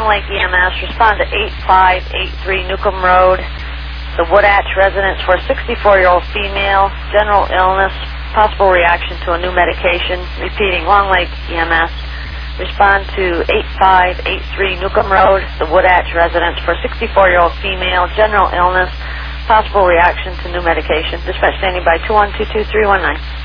Long Lake EMS, respond to 8583 Newcomb Road, the Woodhatch residence, for a 64-year-old female, general illness, possible reaction to a new medication. Repeating, Long Lake EMS, respond to 8583 Newcomb Road, the Woodhatch residence, for a 64-year-old female, general illness, possible reaction to new medication. Dispatch standing by 2122319.